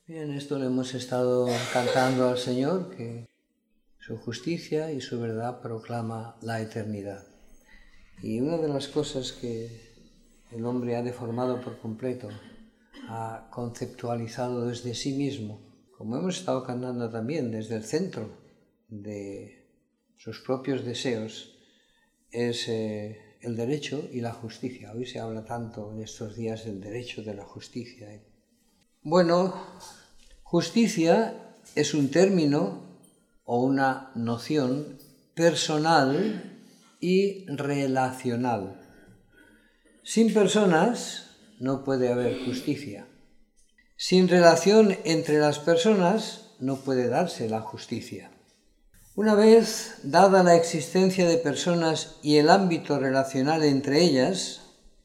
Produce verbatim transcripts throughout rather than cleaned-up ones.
Bien, esto le hemos estado cantando al Señor, que su justicia y su verdad proclama la eternidad. Y una de las cosas que el hombre ha deformado por completo, ha conceptualizado desde sí mismo, como hemos estado cantando también desde el centro de sus propios deseos, es eh, el derecho y la justicia. Hoy se habla tanto en estos días del derecho, de la justicia. Bueno, justicia es un término o una noción personal y relacional. Sin personas no puede haber justicia. Sin relación entre las personas no puede darse la justicia. Una vez dada la existencia de personas y el ámbito relacional entre ellas,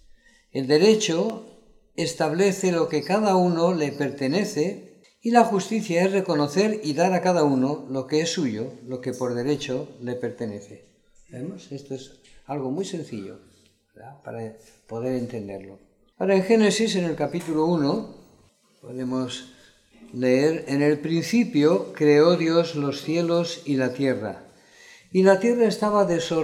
el derecho establece lo que cada uno le pertenece y la justicia es reconocer y dar a cada uno lo que es suyo, lo que por derecho le pertenece. ¿Vemos? Esto es algo muy sencillo, ¿verdad?, para poder entenderlo. Ahora en Génesis, en el capítulo uno, podemos leer: en el principio creó Dios los cielos y la tierra, y la tierra estaba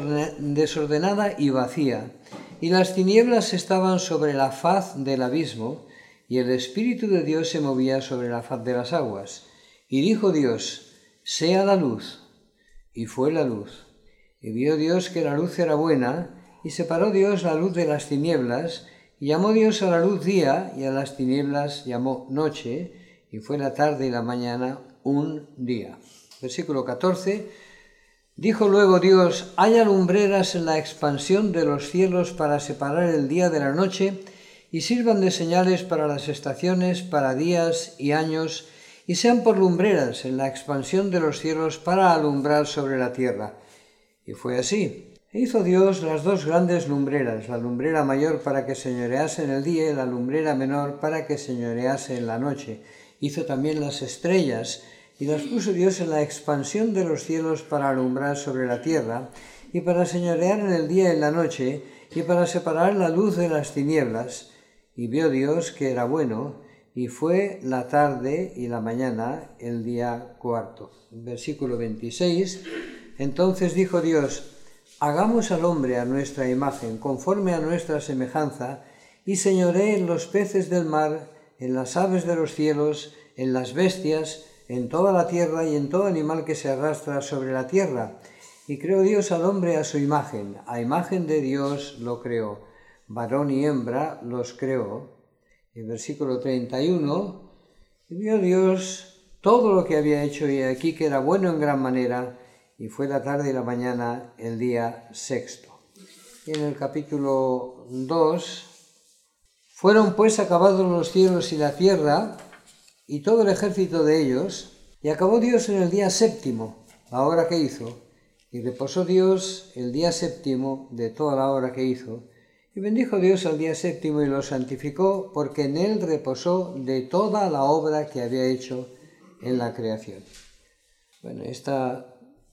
desordenada y vacía, y las tinieblas estaban sobre la faz del abismo, y el Espíritu de Dios se movía sobre la faz de las aguas. Y dijo Dios: sea la luz, y fue la luz. Y vio Dios que la luz era buena, y separó Dios la luz de las tinieblas, y llamó Dios a la luz día, y a las tinieblas llamó noche, y fue la tarde y la mañana un día. Versículo catorce. Dijo luego Dios: haya lumbreras en la expansión de los cielos para separar el día de la noche, y sirvan de señales para las estaciones, para días y años, y sean por lumbreras en la expansión de los cielos para alumbrar sobre la tierra. Y fue así. E hizo Dios las dos grandes lumbreras, la lumbrera mayor para que señorease en el día y la lumbrera menor para que señorease en la noche. Hizo también las estrellas, y las puso Dios en la expansión de los cielos para alumbrar sobre la tierra, y para señorear en el día y en la noche, y para separar la luz de las tinieblas. Y vio Dios que era bueno, y fue la tarde y la mañana el día cuarto. Versículo veintiséis. Entonces dijo Dios: hagamos al hombre a nuestra imagen, conforme a nuestra semejanza, y señoree en los peces del mar, en las aves de los cielos, en las bestias, en toda la tierra y en todo animal que se arrastra sobre la tierra. Y creó Dios al hombre a su imagen, a imagen de Dios lo creó, varón y hembra los creó. Y versículo treinta y uno, y vio Dios todo lo que había hecho, y aquí que era bueno en gran manera, y fue la tarde y la mañana el día sexto. Y en el capítulo dos, fueron pues acabados los cielos y la tierra, y todo el ejército de ellos, y acabó Dios en el día séptimo la obra que hizo, y reposó Dios el día séptimo de toda la obra que hizo, y bendijo Dios al día séptimo y lo santificó, porque en él reposó de toda la obra que había hecho en la creación. Bueno, esta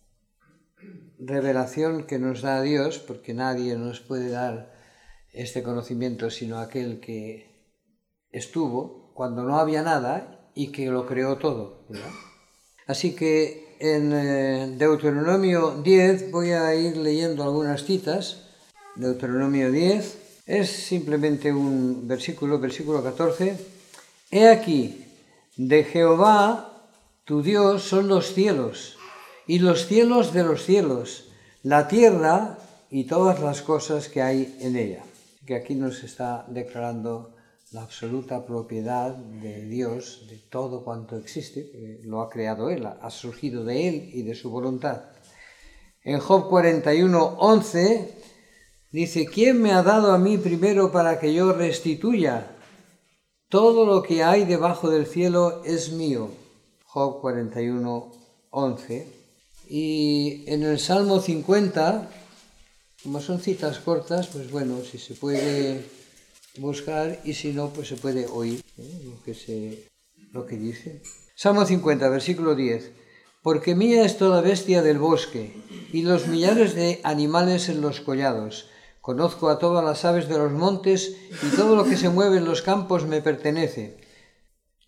revelación que nos da Dios, porque nadie nos puede dar este conocimiento sino aquel que estuvo cuando no había nada y que lo creó todo, ¿verdad? Así que en Deuteronomio diez voy a ir leyendo algunas citas. Deuteronomio diez es simplemente un versículo, versículo catorce. He aquí, de Jehová tu Dios son los cielos, y los cielos de los cielos, la tierra y todas las cosas que hay en ella. Que aquí nos está declarando la absoluta propiedad de Dios, de todo cuanto existe, porque lo ha creado Él, ha surgido de Él y de su voluntad. En Job cuarenta y uno, once, dice: ¿quién me ha dado a mí primero para que yo restituya? Todo lo que hay debajo del cielo es mío. Job cuarenta y uno, once. Y en el Salmo cincuenta, como son citas cortas, pues bueno, si se puede buscar, y si no, pues se puede oír, ¿eh? lo que se, lo que dice. Salmo cincuenta, versículo diez. Porque mía es toda bestia del bosque, y los millares de animales en los collados. Conozco a todas las aves de los montes, y todo lo que se mueve en los campos me pertenece.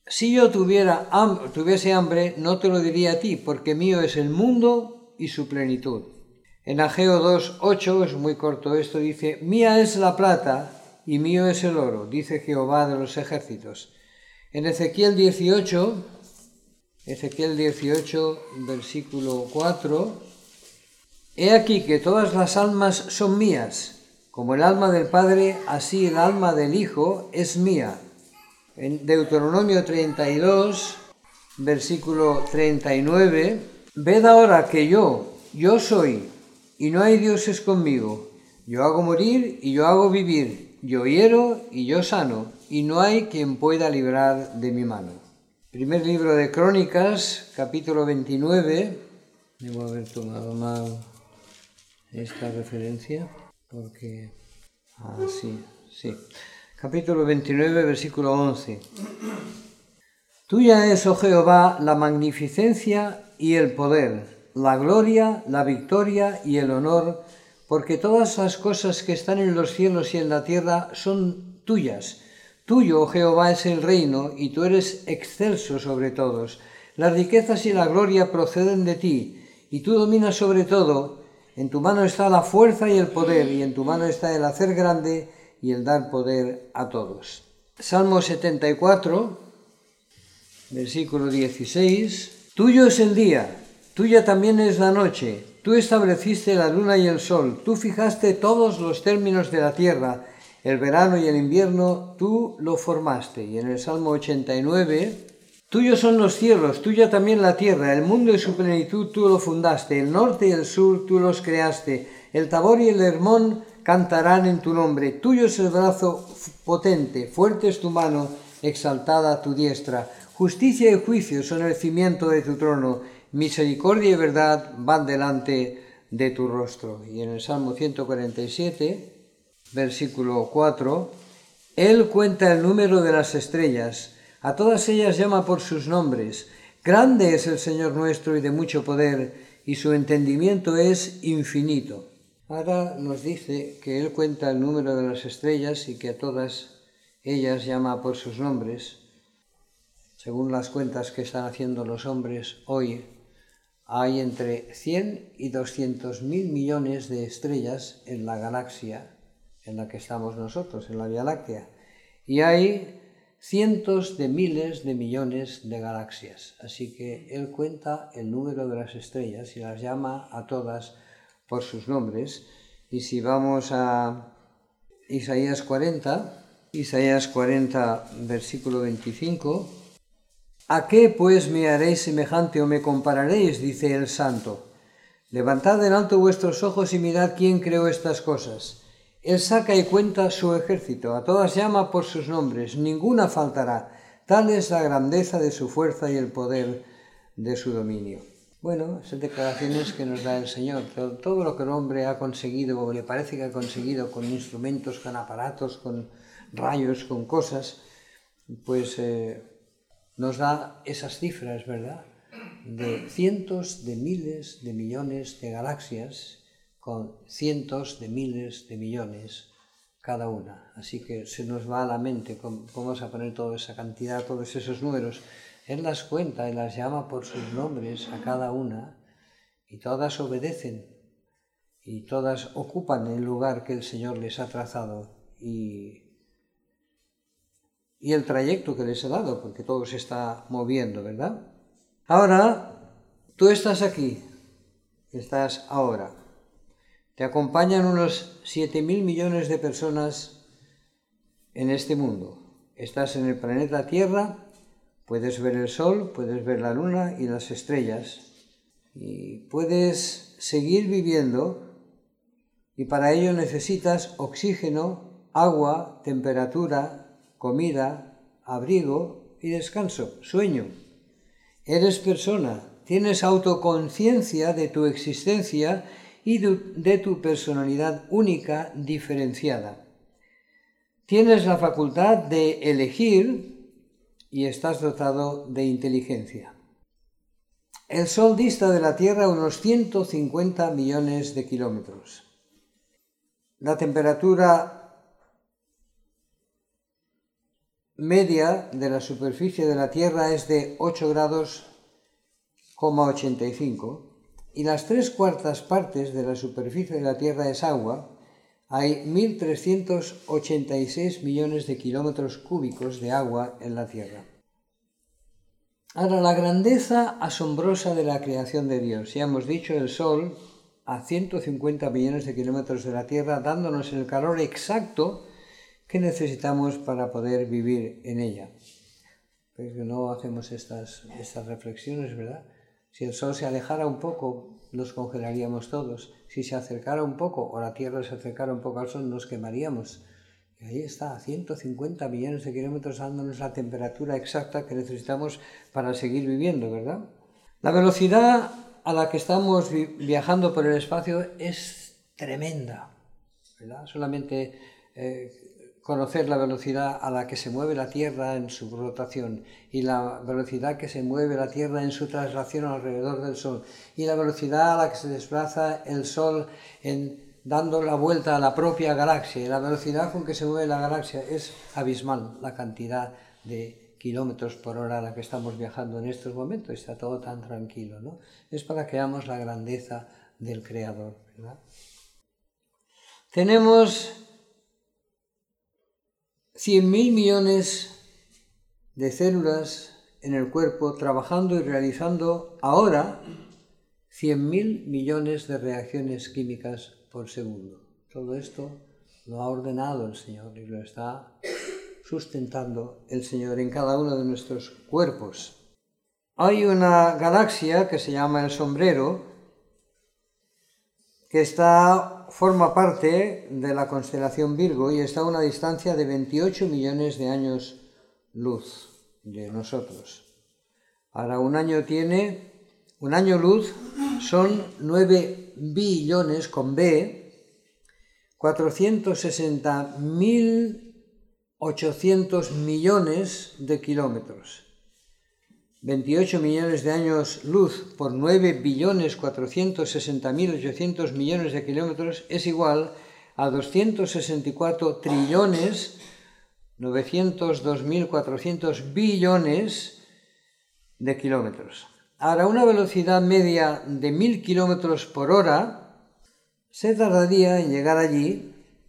si yo tuviera ham- tuviese hambre, no te lo diría a ti, porque mío es el mundo y su plenitud. En Ageo dos ocho, es muy corto esto, dice, mía es la plata y mío es el oro, dice Jehová de los ejércitos. En Ezequiel dieciocho, Ezequiel dieciocho, versículo cuatro, he aquí que todas las almas son mías, como el alma del Padre, así el alma del Hijo es mía. En Deuteronomio treinta y dos, versículo treinta y nueve, ved ahora que yo, yo soy, y no hay dioses conmigo. Yo hago morir y yo hago vivir, yo hiero y yo sano, y no hay quien pueda librar de mi mano. Primer libro de Crónicas, capítulo veintinueve, debo haber tomado mal esta referencia, porque... Ah, sí, sí. Capítulo veintinueve, versículo once. Tuya es, oh Jehová, la magnificencia y el poder, la gloria, la victoria y el honor, porque todas las cosas que están en los cielos y en la tierra son tuyas. Tuyo, oh Jehová, es el reino, y tú eres excelso sobre todos. Las riquezas y la gloria proceden de ti, y tú dominas sobre todo. En tu mano está la fuerza y el poder, y en tu mano está el hacer grande y el dar poder a todos. Salmo setenta y cuatro, versículo dieciséis. Tuyo es el día, tuya también es la noche. Tú estableciste la luna y el sol, tú fijaste todos los términos de la tierra. El verano y el invierno tú lo formaste. Y en el Salmo ochenta y nueve, tuyos son los cielos, tuya también la tierra, el mundo y su plenitud tú lo fundaste, el norte y el sur tú los creaste, el Tabor y el Hermón cantarán en tu nombre. Tuyo es el brazo potente, fuerte es tu mano, exaltada tu diestra. Justicia y juicio son el cimiento de tu trono, misericordia y verdad van delante de tu rostro. Y en el Salmo ciento cuarenta y siete, versículo cuatro, Él cuenta el número de las estrellas, a todas ellas llama por sus nombres. Grande es el Señor nuestro y de mucho poder, y su entendimiento es infinito. Ahora nos dice que Él cuenta el número de las estrellas y que a todas ellas llama por sus nombres. Según las cuentas que están haciendo los hombres hoy, hay entre cien y doscientos mil millones de estrellas en la galaxia en la que estamos nosotros, en la Vía Láctea. Y hay cientos de miles de millones de galaxias. Así que Él cuenta el número de las estrellas y las llama a todas por sus nombres. Y si vamos a Isaías cuarenta, Isaías cuarenta, versículo veinticinco, ¿a qué pues me haréis semejante o me compararéis? Dice el Santo. Levantad en alto vuestros ojos y mirad quién creó estas cosas. Él saca y cuenta su ejército, a todas llama por sus nombres, ninguna faltará. Tal es la grandeza de su fuerza y el poder de su dominio. Bueno, esas declaraciones que nos da el Señor, todo, todo lo que el hombre ha conseguido, o le parece que ha conseguido con instrumentos, con aparatos, con rayos, con cosas, pues eh, nos da esas cifras, ¿verdad? De cientos de miles de millones de galaxias, con cientos de miles de millones cada una. Así que se nos va a la mente cómo vamos a poner toda esa cantidad, todos esos números. Él las cuenta y las llama por sus nombres a cada una, y todas obedecen, y todas ocupan el lugar que el Señor les ha trazado, y, y el trayecto que les ha dado, porque todo se está moviendo, ¿verdad? Ahora, tú estás aquí, estás ahora. Te acompañan unos siete mil millones de personas en este mundo. Estás en el planeta Tierra, puedes ver el Sol, puedes ver la Luna y las estrellas, y puedes seguir viviendo, y para ello necesitas oxígeno, agua, temperatura, comida, abrigo y descanso, sueño. Eres persona, tienes autoconciencia de tu existencia y de tu personalidad única, diferenciada. Tienes la facultad de elegir y estás dotado de inteligencia. El Sol dista de la Tierra unos ciento cincuenta millones de kilómetros. La temperatura media de la superficie de la Tierra es de ocho grados ochenta y cinco y las tres cuartas partes de la superficie de la Tierra es agua, hay mil trescientos ochenta y seis millones de kilómetros cúbicos de agua en la Tierra. Ahora, la grandeza asombrosa de la creación de Dios. Ya hemos dicho, el Sol a ciento cincuenta millones de kilómetros de la Tierra, dándonos el calor exacto que necesitamos para poder vivir en ella. Pues no hacemos estas, estas reflexiones, ¿verdad? Si el Sol se alejara un poco, nos congelaríamos todos. Si se acercara un poco, o la Tierra se acercara un poco al Sol, nos quemaríamos. Y ahí está, a ciento cincuenta millones de kilómetros dándonos la temperatura exacta que necesitamos para seguir viviendo, ¿verdad? La velocidad a la que estamos vi viajando por el espacio es tremenda, ¿verdad? Solamente eh, conocer la velocidad a la que se mueve la Tierra en su rotación y la velocidad que se mueve la Tierra en su traslación alrededor del Sol y la velocidad a la que se desplaza el Sol en, dando la vuelta a la propia galaxia y la velocidad con que se mueve la galaxia es abismal, la cantidad de kilómetros por hora a la que estamos viajando en estos momentos. Está todo tan tranquilo, ¿no? Es para que veamos la grandeza del Creador, ¿verdad? Tenemos cien mil millones de células en el cuerpo trabajando y realizando ahora cien mil millones de reacciones químicas por segundo. Todo esto lo ha ordenado el Señor y lo está sustentando el Señor en cada uno de nuestros cuerpos. Hay una galaxia que se llama el Sombrero, que está, forma parte de la constelación Virgo y está a una distancia de veintiocho millones de años luz de nosotros. Ahora, un año tiene, un año luz son nueve billones con B, cuatrocientos sesenta mil ochocientos millones de kilómetros. veintiocho millones de años luz por nueve billones cuatrocientos sesenta mil ochocientos millones de kilómetros es igual a doscientos sesenta y cuatro trillones novecientos dos mil cuatrocientos billones de kilómetros. Ahora, una velocidad media de mil kilómetros por hora se tardaría en llegar allí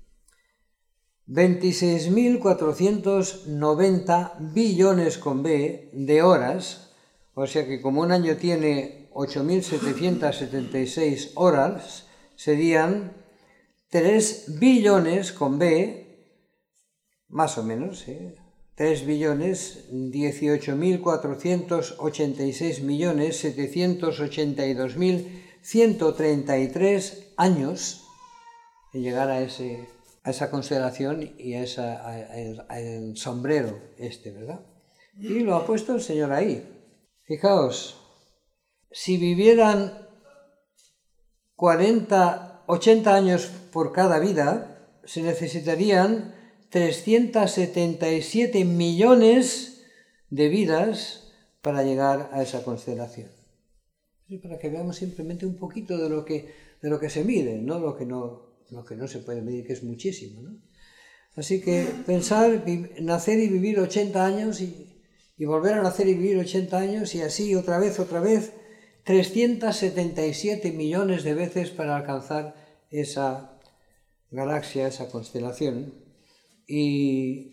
veintiséis mil cuatrocientos noventa billones con B de horas, o sea que como un año tiene ocho mil setecientos setenta y seis horas, serían tres billones con B, más o menos, ¿eh? tres billones dieciocho mil cuatrocientos ochenta y seis millones setecientos ochenta y dos mil ciento treinta y tres años en llegar a ese a esa constelación y a esa, a, a, a el sombrero este, ¿verdad? Y lo ha puesto el Señor ahí. Fijaos, si vivieran cuarenta, ochenta años por cada vida, se necesitarían trescientos setenta y siete millones de vidas para llegar a esa constelación. Y para que veamos simplemente un poquito de lo que, de lo que se mide, no lo que no... lo que no se puede medir, que es muchísimo, ¿no? Así que pensar, nacer y vivir ochenta años y, y volver a nacer y vivir ochenta años y así otra vez, otra vez, trescientos setenta y siete millones de veces para alcanzar esa galaxia, esa constelación. Y,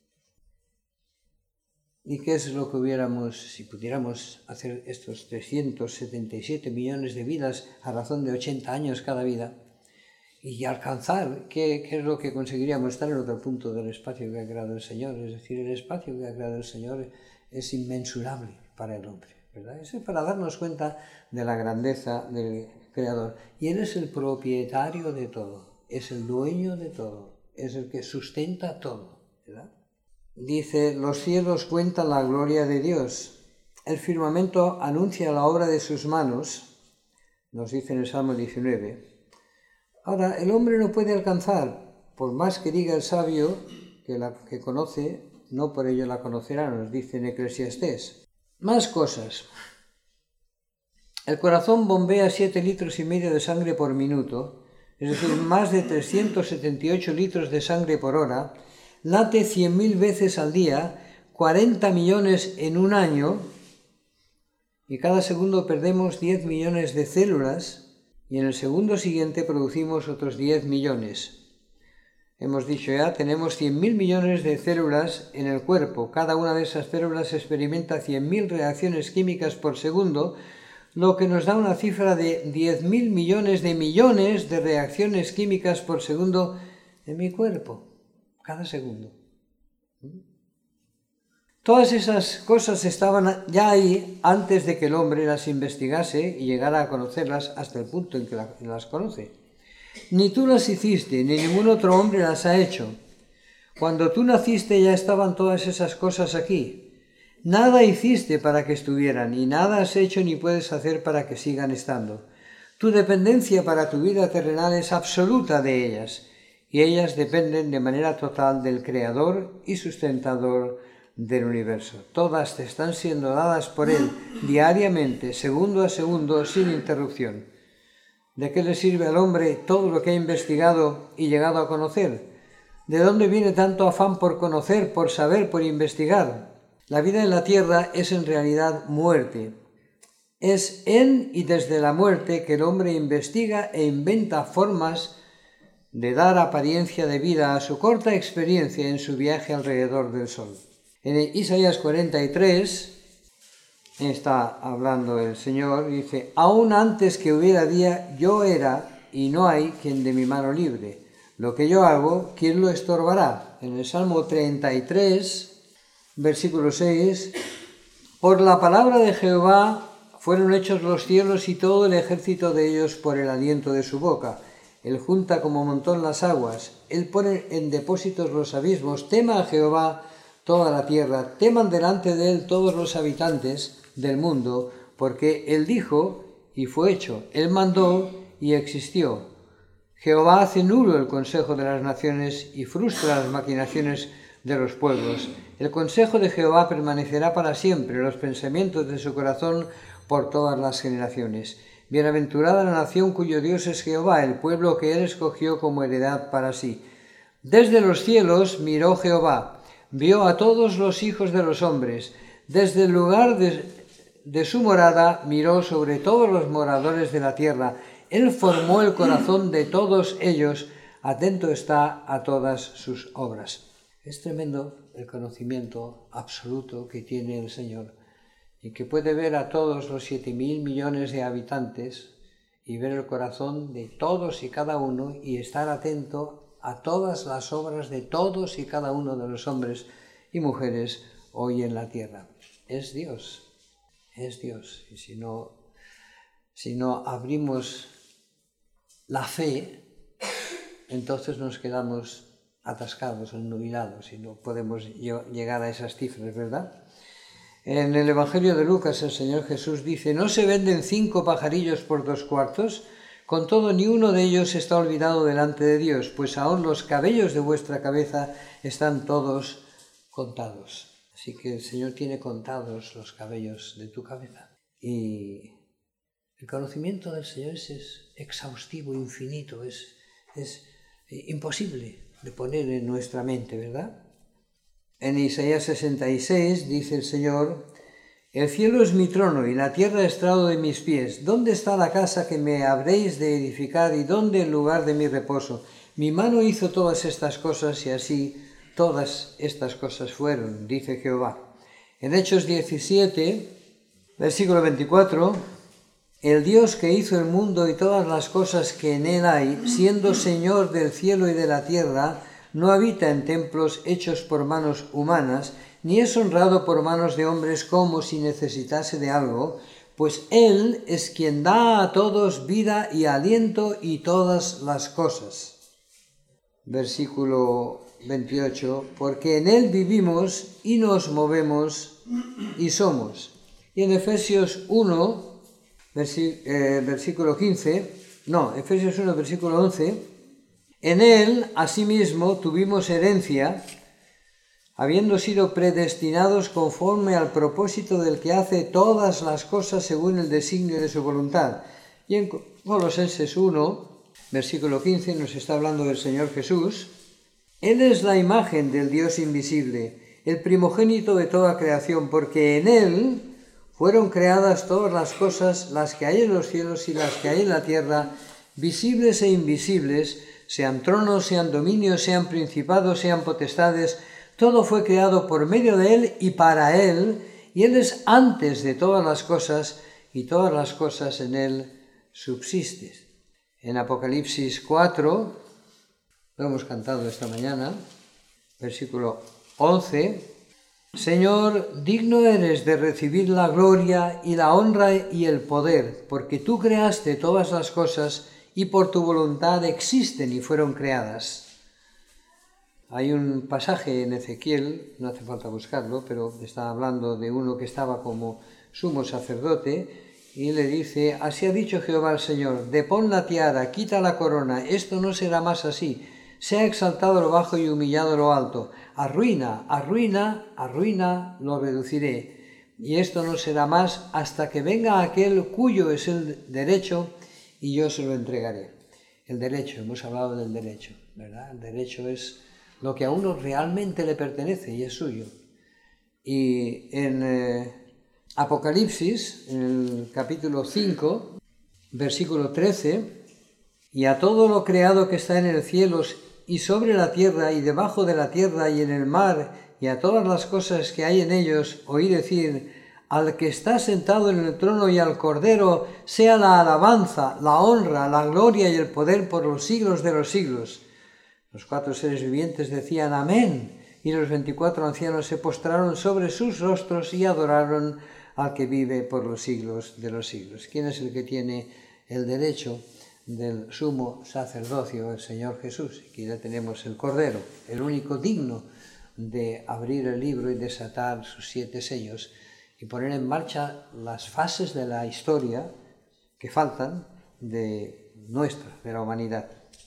¿Y qué es lo que hubiéramos, si pudiéramos hacer estos trescientos setenta y siete millones de vidas a razón de ochenta años cada vida? Y alcanzar, ¿qué, ¿qué es lo que conseguiríamos? Estar en otro punto del espacio que ha creado el Señor. Es decir, el espacio que ha creado el Señor es inmensurable para el hombre, ¿verdad? Eso es para darnos cuenta de la grandeza del Creador. Y Él es el propietario de todo, es el dueño de todo, es el que sustenta todo, ¿verdad? Dice, los cielos cuentan la gloria de Dios, el firmamento anuncia la obra de sus manos, nos dice en el Salmo diecinueve. Ahora, el hombre no puede alcanzar, por más que diga el sabio que la que conoce, no por ello la conocerá, nos dice en Eclesiastés. Más cosas. El corazón bombea siete litros y medio de sangre por minuto, es decir, más de trescientos setenta y ocho litros de sangre por hora, late cien mil veces al día, cuarenta millones en un año y cada segundo perdemos diez millones de células y en el segundo siguiente producimos otros diez millones. Hemos dicho ya, tenemos cien mil millones de células en el cuerpo. Cada una de esas células experimenta cien mil reacciones químicas por segundo, lo que nos da una cifra de diez mil millones de millones de reacciones químicas por segundo en mi cuerpo, cada segundo. Todas esas cosas estaban ya ahí antes de que el hombre las investigase y llegara a conocerlas hasta el punto en que las conoce. Ni tú las hiciste, ni ningún otro hombre las ha hecho. Cuando tú naciste ya estaban todas esas cosas aquí. Nada hiciste para que estuvieran, y nada has hecho ni puedes hacer para que sigan estando. Tu dependencia para tu vida terrenal es absoluta de ellas, y ellas dependen de manera total del Creador y Sustentador del universo. Todas te están siendo dadas por Él diariamente, segundo a segundo, sin interrupción. ¿De qué le sirve al hombre todo lo que ha investigado y llegado a conocer? ¿De dónde viene tanto afán por conocer, por saber, por investigar? La vida en la tierra es en realidad muerte. Es en y desde la muerte que el hombre investiga e inventa formas de dar apariencia de vida a su corta experiencia en su viaje alrededor del sol. En Isaías cuarenta y tres está hablando el Señor, dice: aún antes que hubiera día, yo era, y no hay quien de mi mano libre. Lo que yo hago, ¿quién lo estorbará? En el Salmo treinta y tres, versículo seis, por la palabra de Jehová fueron hechos los cielos y todo el ejército de ellos por el aliento de su boca. Él junta como montón las aguas, Él pone en depósitos los abismos. Tema a Jehová toda la tierra, teman delante de Él todos los habitantes del mundo, porque Él dijo y fue hecho, Él mandó y existió. Jehová hace nulo el consejo de las naciones y frustra las maquinaciones de los pueblos. El consejo de Jehová permanecerá para siempre, los pensamientos de su corazón por todas las generaciones. Bienaventurada la nación cuyo Dios es Jehová, el pueblo que Él escogió como heredad para sí. Desde los cielos miró Jehová, vio a todos los hijos de los hombres. Desde el lugar de, de su morada miró sobre todos los moradores de la tierra. Él formó el corazón de todos ellos, atento está a todas sus obras. Es tremendo el conocimiento absoluto que tiene el Señor y que puede ver a todos los siete mil millones de habitantes y ver el corazón de todos y cada uno y estar atento a todas las obras de todos y cada uno de los hombres y mujeres hoy en la tierra. Es Dios, es Dios. Y si no, si no abrimos la fe, entonces nos quedamos atascados, ennubilados y no podemos llegar a esas cifras, ¿verdad? En el Evangelio de Lucas el Señor Jesús dice: ¿no se venden cinco pajarillos por dos cuartos? Con todo, ni uno de ellos está olvidado delante de Dios, pues aún los cabellos de vuestra cabeza están todos contados. Así que el Señor tiene contados los cabellos de tu cabeza. Y el conocimiento del Señor es, es exhaustivo, infinito, es, es imposible de poner en nuestra mente, ¿verdad? En Isaías sesenta y seis dice el Señor: el cielo es mi trono y la tierra estrado de mis pies. ¿Dónde está la casa que me habréis de edificar y dónde el lugar de mi reposo? Mi mano hizo todas estas cosas y así todas estas cosas fueron, dice Jehová. En Hechos diecisiete, versículo veinticuatro, el Dios que hizo el mundo y todas las cosas que en él hay, siendo Señor del cielo y de la tierra, no habita en templos hechos por manos humanas, ni es honrado por manos de hombres como si necesitase de algo, pues Él es quien da a todos vida y aliento y todas las cosas. Versículo veintiocho, porque en Él vivimos y nos movemos y somos. Y en Efesios uno, versi, eh, versículo quince, no, Efesios uno, versículo once, en Él, asimismo, tuvimos herencia, habiendo sido predestinados conforme al propósito del que hace todas las cosas según el designio de su voluntad. Y en Colosenses uno, versículo quince, nos está hablando del Señor Jesús. Él es la imagen del Dios invisible, el primogénito de toda creación, porque en él fueron creadas todas las cosas, las que hay en los cielos y las que hay en la tierra, visibles e invisibles, sean tronos, sean dominios, sean principados, sean potestades, todo fue creado por medio de él y para él, y él es antes de todas las cosas, y todas las cosas en él subsisten. En Apocalipsis cuatro, lo hemos cantado esta mañana, versículo once, Señor, digno eres de recibir la gloria y la honra y el poder, porque tú creaste todas las cosas y por tu voluntad existen y fueron creadas. Hay un pasaje en Ezequiel, no hace falta buscarlo, pero está hablando de uno que estaba como sumo sacerdote y le dice, así ha dicho Jehová el Señor, depón la tiara, quita la corona, esto no será más así. Sea exaltado lo bajo y humillado lo alto. Arruina, arruina, arruina, lo reduciré. Y esto no será más hasta que venga aquel cuyo es el derecho y yo se lo entregaré. El derecho, hemos hablado del derecho, ¿verdad? El derecho es lo que a uno realmente le pertenece y es suyo. Y en eh, Apocalipsis, en el capítulo cinco, versículo trece, y a todo lo creado que está en el cielo y sobre la tierra y debajo de la tierra y en el mar y a todas las cosas que hay en ellos, oí decir, al que está sentado en el trono y al Cordero sea la alabanza, la honra, la gloria y el poder por los siglos de los siglos. Los cuatro seres vivientes decían amén, y los veinticuatro ancianos se postraron sobre sus rostros y adoraron al que vive por los siglos de los siglos. ¿Quién es el que tiene el derecho del sumo sacerdocio? El Señor Jesús. Aquí ya tenemos el Cordero, el único digno de abrir el libro y desatar sus siete sellos y poner en marcha las fases de la historia que faltan de nuestra, de la humanidad.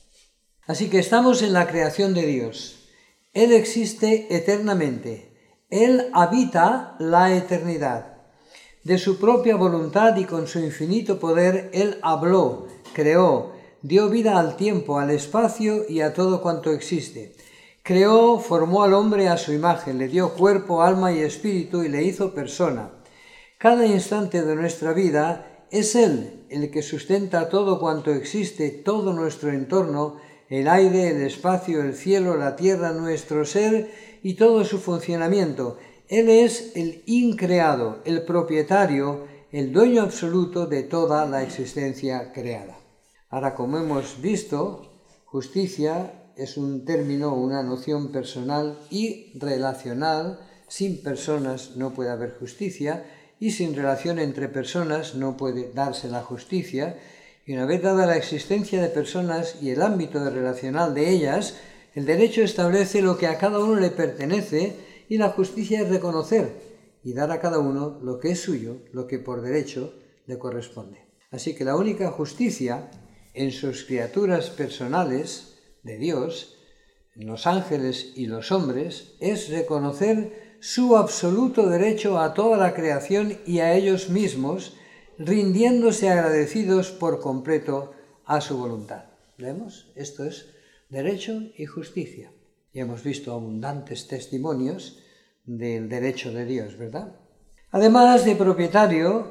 Así que estamos en la creación de Dios. Él existe eternamente. Él habita la eternidad. De su propia voluntad y con su infinito poder, Él habló, creó, dio vida al tiempo, al espacio y a todo cuanto existe. Creó, formó al hombre a su imagen, le dio cuerpo, alma y espíritu y le hizo persona. Cada instante de nuestra vida es Él el que sustenta todo cuanto existe, todo nuestro entorno, el aire, el espacio, el cielo, la tierra, nuestro ser y todo su funcionamiento. Él es el increado, el propietario, el dueño absoluto de toda la existencia creada. Ahora, como hemos visto, justicia es un término, una noción personal y relacional. Sin personas no puede haber justicia y sin relación entre personas no puede darse la justicia. Y una vez dada la existencia de personas y el ámbito relacional de ellas, el derecho establece lo que a cada uno le pertenece y la justicia es reconocer y dar a cada uno lo que es suyo, lo que por derecho le corresponde. Así que la única justicia en sus criaturas personales de Dios, en los ángeles y los hombres, es reconocer su absoluto derecho a toda la creación y a ellos mismos, rindiéndose agradecidos por completo a su voluntad. ¿Vemos? Esto es derecho y justicia. Y hemos visto abundantes testimonios del derecho de Dios, ¿verdad? Además de propietario,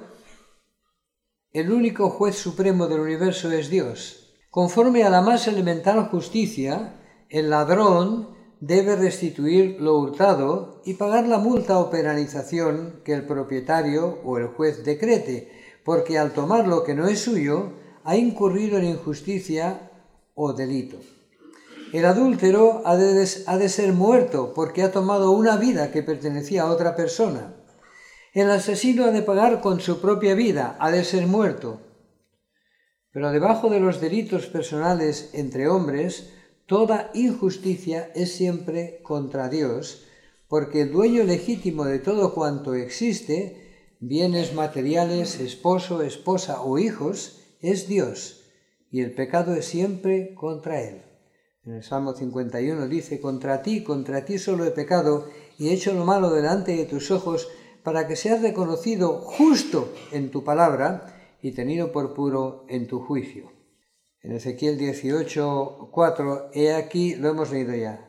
el único juez supremo del universo es Dios. Conforme a la más elemental justicia, el ladrón debe restituir lo hurtado y pagar la multa o penalización que el propietario o el juez decrete, porque al tomar lo que no es suyo, ha incurrido en injusticia o delito. El adúltero ha de, ha de ser muerto porque ha tomado una vida que pertenecía a otra persona. El asesino ha de pagar con su propia vida, ha de ser muerto. Pero debajo de los delitos personales entre hombres, toda injusticia es siempre contra Dios, porque el dueño legítimo de todo cuanto existe, bienes materiales, esposo, esposa o hijos, es Dios, y el pecado es siempre contra Él. En el Salmo cincuenta y uno dice, contra ti, contra ti solo he pecado, y he hecho lo malo delante de tus ojos, para que seas reconocido justo en tu palabra y tenido por puro en tu juicio. En Ezequiel dieciocho, cuatro, he aquí, lo hemos leído ya,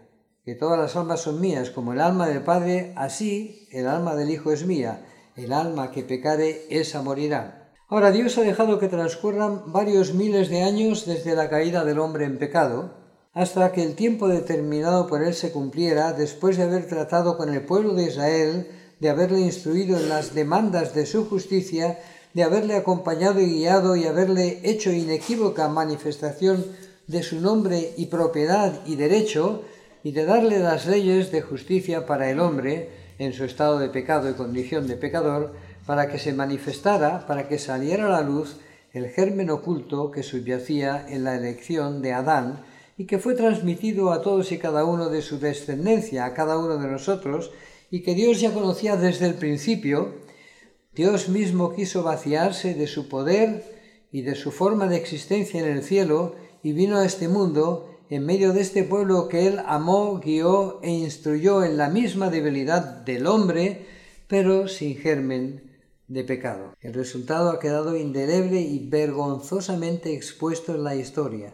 que todas las almas son mías, como el alma del Padre, así el alma del Hijo es mía, el alma que pecare, esa morirá. Ahora, Dios ha dejado que transcurran varios miles de años desde la caída del hombre en pecado, hasta que el tiempo determinado por él se cumpliera, después de haber tratado con el pueblo de Israel, de haberle instruido en las demandas de su justicia, de haberle acompañado y guiado y haberle hecho inequívoca manifestación de su nombre y propiedad y derecho, y de darle las leyes de justicia para el hombre en su estado de pecado y condición de pecador, para que se manifestara, para que saliera a la luz el germen oculto que subyacía en la elección de Adán y que fue transmitido a todos y cada uno de su descendencia, a cada uno de nosotros, y que Dios ya conocía desde el principio. Dios mismo quiso vaciarse de su poder y de su forma de existencia en el cielo y vino a este mundo en medio de este pueblo que Él amó, guió e instruyó en la misma debilidad del hombre, pero sin germen de pecado. El resultado ha quedado indeleble y vergonzosamente expuesto en la historia.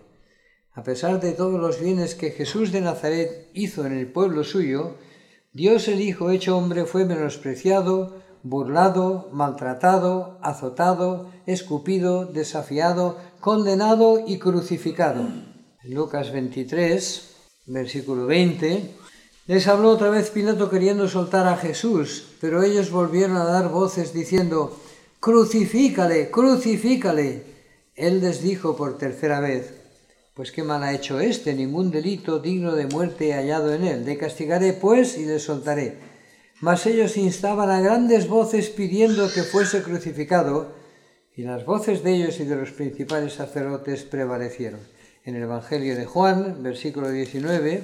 A pesar de todos los bienes que Jesús de Nazaret hizo en el pueblo suyo, Dios el Hijo hecho hombre fue menospreciado, burlado, maltratado, azotado, escupido, desafiado, condenado y crucificado. En Lucas veintitrés, versículo veinte, les habló otra vez Pilato queriendo soltar a Jesús, pero ellos volvieron a dar voces diciendo: «¡Crucifícale, crucifícale!». Él les dijo por tercera vez: «Pues qué mal ha hecho éste, ningún delito digno de muerte he hallado en él. Le castigaré pues y le soltaré». Mas ellos instaban a grandes voces pidiendo que fuese crucificado, y las voces de ellos y de los principales sacerdotes prevalecieron. En el Evangelio de Juan, versículo diecinueve,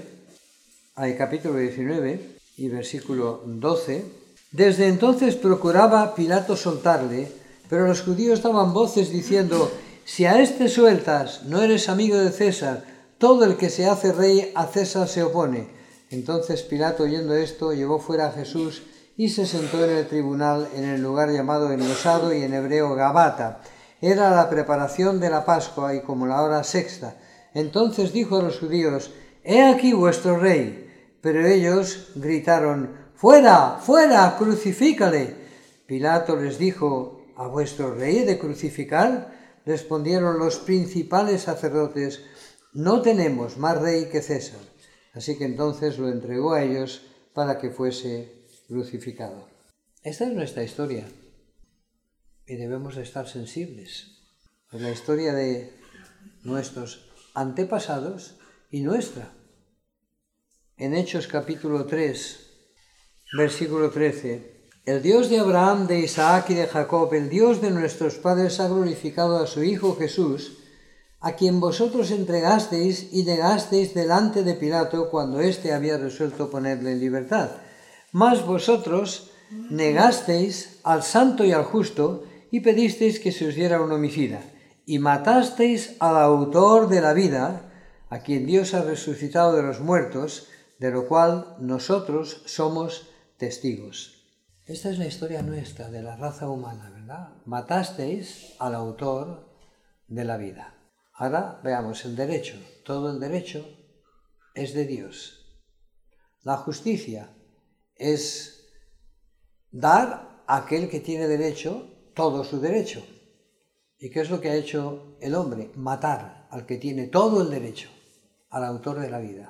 hay capítulo diecinueve y versículo doce, desde entonces procuraba Pilato soltarle, pero los judíos daban voces diciendo: «Si a este sueltas, no eres amigo de César, todo el que se hace rey a César se opone». Entonces Pilato, oyendo esto, llevó fuera a Jesús y se sentó en el tribunal en el lugar llamado Enlosado y en hebreo Gabata. Era la preparación de la Pascua y como la hora sexta. Entonces dijo a los judíos: «He aquí vuestro rey». Pero ellos gritaron: «¡Fuera, fuera, crucifícale!». Pilato les dijo: «¿A vuestro rey he de crucificar?». Respondieron los principales sacerdotes: «No tenemos más rey que César». Así que entonces lo entregó a ellos para que fuese crucificado. Esta es nuestra historia y debemos de estar sensibles. Es la historia de nuestros antepasados y nuestra. En Hechos capítulo tres, versículo trece, «El Dios de Abraham, de Isaac y de Jacob, el Dios de nuestros padres, ha glorificado a su Hijo Jesús, a quien vosotros entregasteis y negasteis delante de Pilato cuando éste había resuelto ponerle en libertad. Mas vosotros negasteis al santo y al justo y pedisteis que se os diera un homicida, y matasteis al autor de la vida, a quien Dios ha resucitado de los muertos, de lo cual nosotros somos testigos». Esta es la historia nuestra, de la raza humana, ¿verdad? Matasteis al autor de la vida. Ahora veamos el derecho. Todo el derecho es de Dios. La justicia es dar a aquel que tiene derecho todo su derecho. ¿Y qué es lo que ha hecho el hombre? Matar al que tiene todo el derecho, al autor de la vida.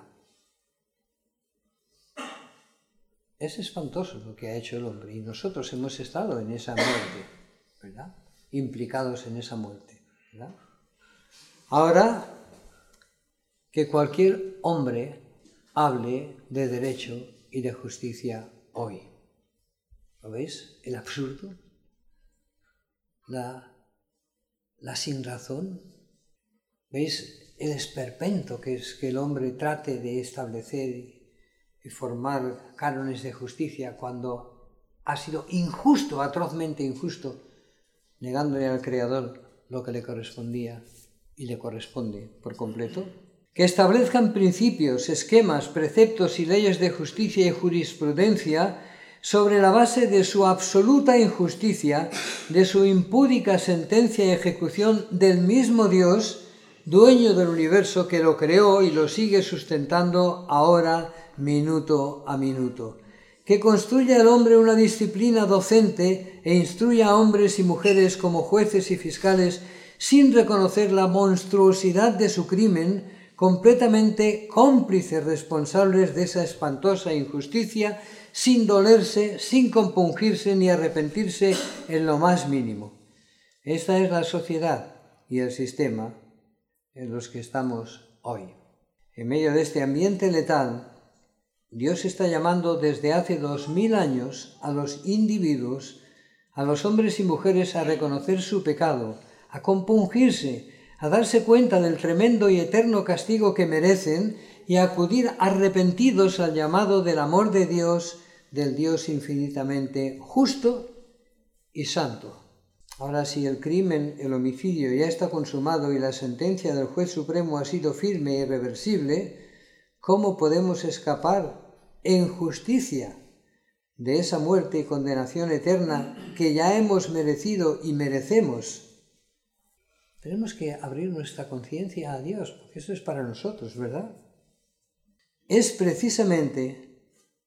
Es espantoso lo que ha hecho el hombre y nosotros hemos estado en esa muerte, ¿verdad? Implicados en esa muerte, ¿verdad? Ahora, que cualquier hombre hable de derecho y de justicia hoy. ¿Lo veis? El absurdo, la, la sinrazón. ¿Veis? El esperpento que es que el hombre trate de establecer y formar cánones de justicia cuando ha sido injusto, atrozmente injusto, negándole al Creador lo que le correspondía y le corresponde por completo. Que establezcan principios, esquemas, preceptos y leyes de justicia y jurisprudencia sobre la base de su absoluta injusticia, de su impúdica sentencia y ejecución del mismo Dios, dueño del universo, que lo creó y lo sigue sustentando ahora minuto a minuto. Que construya el hombre una disciplina docente e instruya a hombres y mujeres como jueces y fiscales sin reconocer la monstruosidad de su crimen, completamente cómplices responsables de esa espantosa injusticia, sin dolerse, sin compungirse ni arrepentirse en lo más mínimo. Esta es la sociedad y el sistema en los que estamos hoy. En medio de este ambiente letal, Dios está llamando desde hace dos mil años a los individuos, a los hombres y mujeres a reconocer su pecado, a compungirse, a darse cuenta del tremendo y eterno castigo que merecen y a acudir arrepentidos al llamado del amor de Dios, del Dios infinitamente justo y santo. Ahora, si el crimen, el homicidio ya está consumado y la sentencia del juez supremo ha sido firme e irreversible, ¿cómo podemos escapar en justicia de esa muerte y condenación eterna que ya hemos merecido y merecemos? Tenemos que abrir nuestra conciencia a Dios, porque eso es para nosotros, ¿verdad? Es precisamente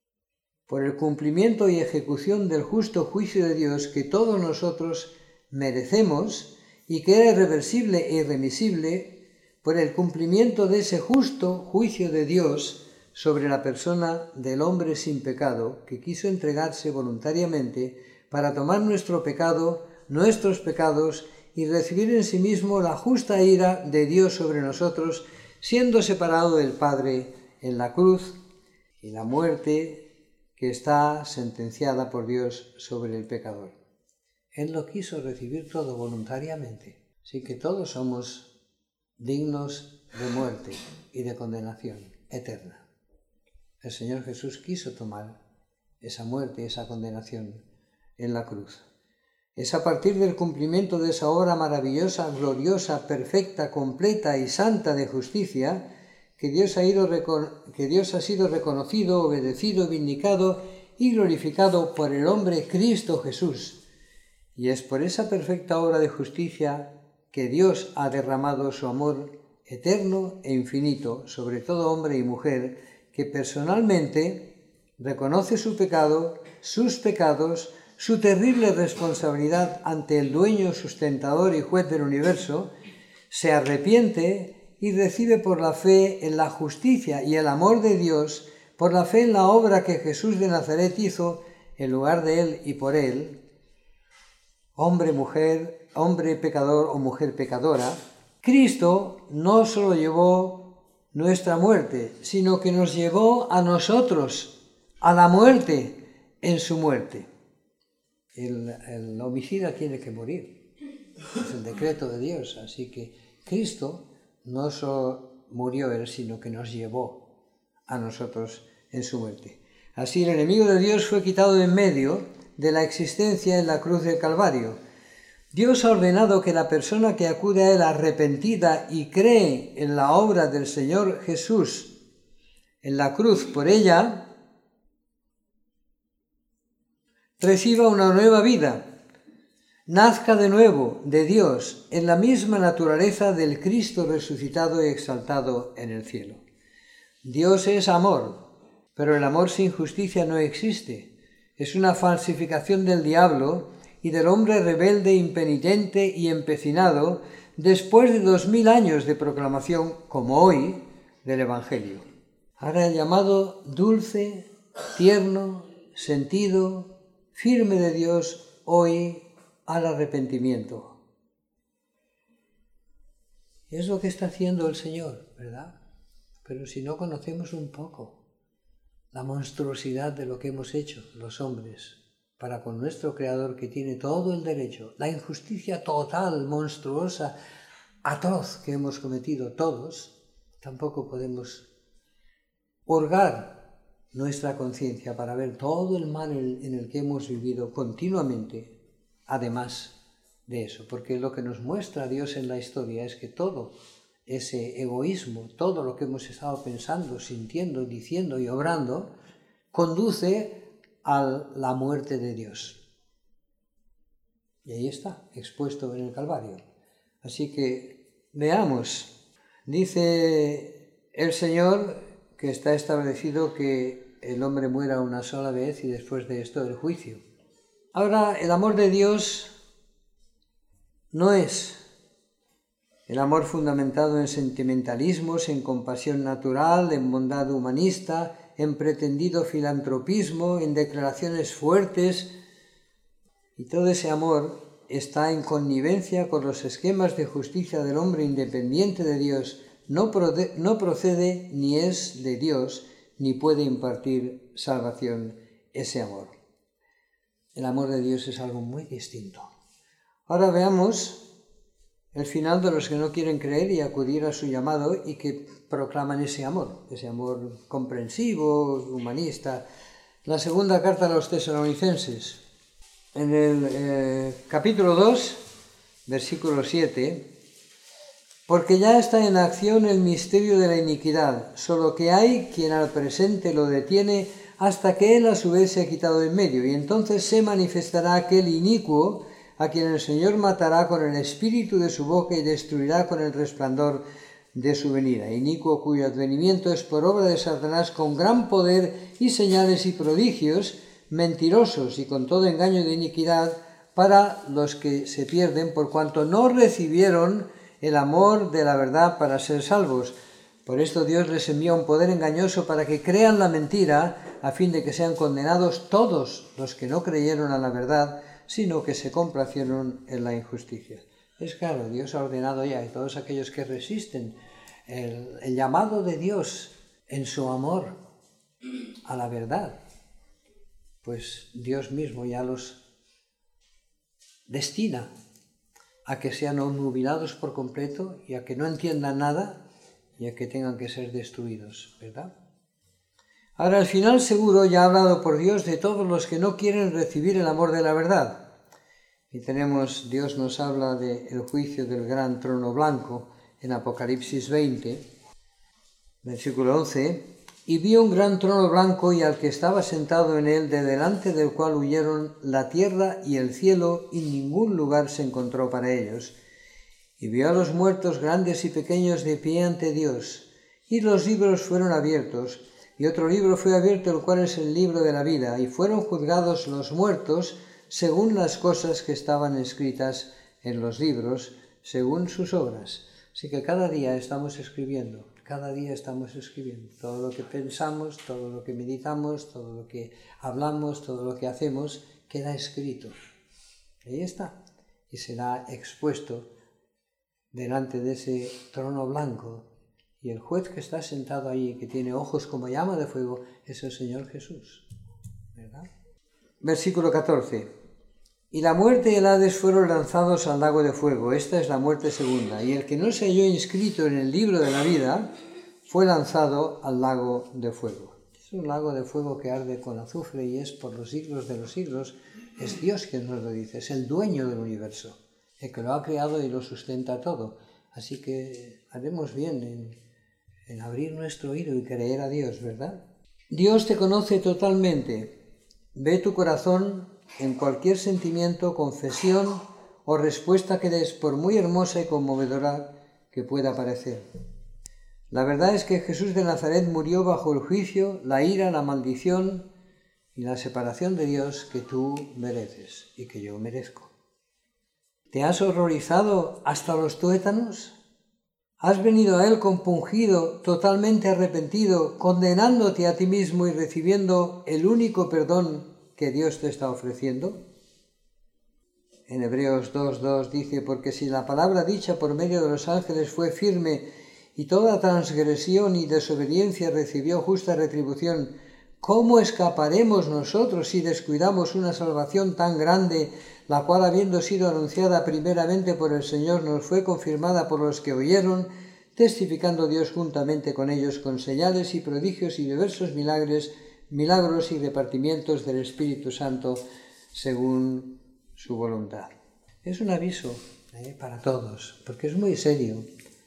por el cumplimiento y ejecución del justo juicio de Dios que todos nosotros merecemos y que era irreversible e irremisible, por el cumplimiento de ese justo juicio de Dios sobre la persona del hombre sin pecado que quiso entregarse voluntariamente para tomar nuestro pecado, nuestros pecados y recibir en sí mismo la justa ira de Dios sobre nosotros, siendo separado del Padre en la cruz y la muerte que está sentenciada por Dios sobre el pecador. Él lo quiso recibir todo voluntariamente, así que todos somos dignos de muerte y de condenación eterna. El Señor Jesús quiso tomar esa muerte y esa condenación en la cruz. Es a partir del cumplimiento de esa obra maravillosa, gloriosa, perfecta, completa y santa de justicia que Dios ha, ido, que Dios ha sido reconocido, obedecido, vindicado y glorificado por el hombre Cristo Jesús. Y es por esa perfecta obra de justicia que Dios ha derramado su amor eterno e infinito sobre todo hombre y mujer que personalmente reconoce su pecado, sus pecados, su terrible responsabilidad ante el dueño, sustentador y juez del universo, se arrepiente y recibe por la fe en la justicia y el amor de Dios, por la fe en la obra que Jesús de Nazaret hizo en lugar de él y por él, hombre, mujer, hombre pecador o mujer pecadora. Cristo no solo llevó nuestra muerte, sino que nos llevó a nosotros, a la muerte en su muerte. El, el homicida tiene que morir, es el decreto de Dios, así que Cristo no solo murió él, sino que nos llevó a nosotros en su muerte. Así el enemigo de Dios fue quitado de en medio de la existencia en la cruz del Calvario. Dios ha ordenado que la persona que acude a Él arrepentida y cree en la obra del Señor Jesús en la cruz por ella, reciba una nueva vida, nazca de nuevo de Dios en la misma naturaleza del Cristo resucitado y exaltado en el cielo. Dios es amor, pero el amor sin justicia no existe. Es una falsificación del diablo y del hombre rebelde, impenitente y empecinado después de dos mil años de proclamación, como hoy, del Evangelio. Ahora el llamado dulce, tierno, sentido, firme de Dios hoy al arrepentimiento. Es lo que está haciendo el Señor, ¿verdad? Pero si no conocemos un poco la monstruosidad de lo que hemos hecho los hombres para con nuestro Creador que tiene todo el derecho, la injusticia total, monstruosa, atroz que hemos cometido todos, tampoco podemos hurgar nuestra conciencia para ver todo el mal en el que hemos vivido continuamente, además de eso, porque lo que nos muestra Dios en la historia es que todo ese egoísmo, todo lo que hemos estado pensando, sintiendo, diciendo y obrando, conduce a la muerte de Dios. Y ahí está, expuesto en el Calvario. Así que veamos, dice el Señor que está establecido que el hombre muera una sola vez y después de esto el juicio. Ahora, el amor de Dios no es el amor fundamentado en sentimentalismos, en compasión natural, en bondad humanista, en pretendido filantropismo, en declaraciones fuertes. Y todo ese amor está en connivencia con los esquemas de justicia del hombre independiente de Dios. No, procede, no procede ni es de Dios, ni puede impartir salvación ese amor. El amor de Dios es algo muy distinto. Ahora veamos el final de los que no quieren creer y acudir a su llamado y que proclaman ese amor, ese amor comprensivo, humanista. La segunda carta a los tesalonicenses, en el eh, capítulo dos, versículo siete, porque ya está en acción el misterio de la iniquidad, solo que hay quien al presente lo detiene hasta que él a su vez se ha quitado en medio, y entonces se manifestará aquel inicuo a quien el Señor matará con el espíritu de su boca y destruirá con el resplandor de su venida. Inicuo cuyo advenimiento es por obra de Satanás con gran poder y señales y prodigios, mentirosos y con todo engaño de iniquidad para los que se pierden, por cuanto no recibieron el amor de la verdad para ser salvos. Por esto Dios les envía un poder engañoso para que crean la mentira, a fin de que sean condenados todos los que no creyeron a la verdad, sino que se complacieron en la injusticia. Es claro, Dios ha ordenado ya, y todos aquellos que resisten el, el llamado de Dios en su amor a la verdad, pues Dios mismo ya los destina a que sean obnubilados por completo y a que no entiendan nada y a que tengan que ser destruidos, ¿verdad? Ahora, el final seguro ya ha hablado por Dios de todos los que no quieren recibir el amor de la verdad. Y tenemos, Dios nos habla del juicio del gran trono blanco en Apocalipsis veinte, versículo once, y vi un gran trono blanco y al que estaba sentado en él, de delante del cual huyeron la tierra y el cielo, y ningún lugar se encontró para ellos. Y vio a los muertos grandes y pequeños de pie ante Dios, y los libros fueron abiertos, y otro libro fue abierto, el cual es el libro de la vida, y fueron juzgados los muertos según las cosas que estaban escritas en los libros, según sus obras. Así que cada día estamos escribiendo, cada día estamos escribiendo. Todo lo que pensamos, todo lo que meditamos, todo lo que hablamos, todo lo que hacemos, queda escrito. Ahí está. Y será expuesto delante de ese trono blanco. Y el juez que está sentado allí, que tiene ojos como llama de fuego, es el Señor Jesús, ¿verdad? Versículo catorce. Y la muerte y el Hades fueron lanzados al lago de fuego. Esta es la muerte segunda. Y el que no se halló inscrito en el libro de la vida fue lanzado al lago de fuego. Es un lago de fuego que arde con azufre y es por los siglos de los siglos. Es Dios quien nos lo dice. Es el dueño del universo, el que lo ha creado y lo sustenta todo. Así que haremos bien en en abrir nuestro oído y creer a Dios, ¿verdad? Dios te conoce totalmente. Ve tu corazón en cualquier sentimiento, confesión o respuesta que des, por muy hermosa y conmovedora que pueda parecer. La verdad es que Jesús de Nazaret murió bajo el juicio, la ira, la maldición y la separación de Dios que tú mereces y que yo merezco. ¿Te has horrorizado hasta los tuétanos? ¿Has venido a Él compungido, totalmente arrepentido, condenándote a ti mismo y recibiendo el único perdón que Dios te está ofreciendo? En Hebreos dos dos dice, porque si la palabra dicha por medio de los ángeles fue firme y toda transgresión y desobediencia recibió justa retribución, ¿cómo escaparemos nosotros si descuidamos una salvación tan grande, la cual, habiendo sido anunciada primeramente por el Señor, nos fue confirmada por los que oyeron, testificando Dios juntamente con ellos con señales y prodigios y diversos milagros, milagros y repartimientos del Espíritu Santo según su voluntad? Es un aviso ¿eh? para todos, porque es muy serio.